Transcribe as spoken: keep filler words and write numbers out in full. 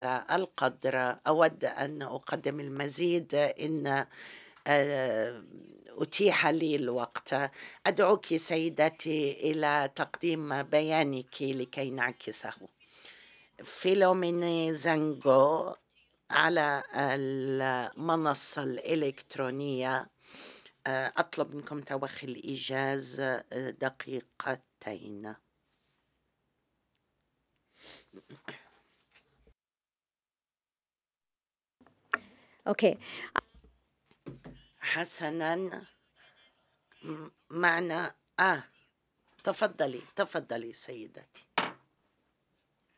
القدر أود أن أقدم المزيد إن آآ أُتيح لي الوقت. أدعوكِ سيدتي إلى تقديم بيانِك لكي نعكسه. فيلوميني زانجو على المنصة الإلكترونية. آآ أطلب منكم توخي الإيجاز آآ دقيقتين. أوكي. حسنًا. م معنا آه، تفضّلي، تفضّلي سيدتي.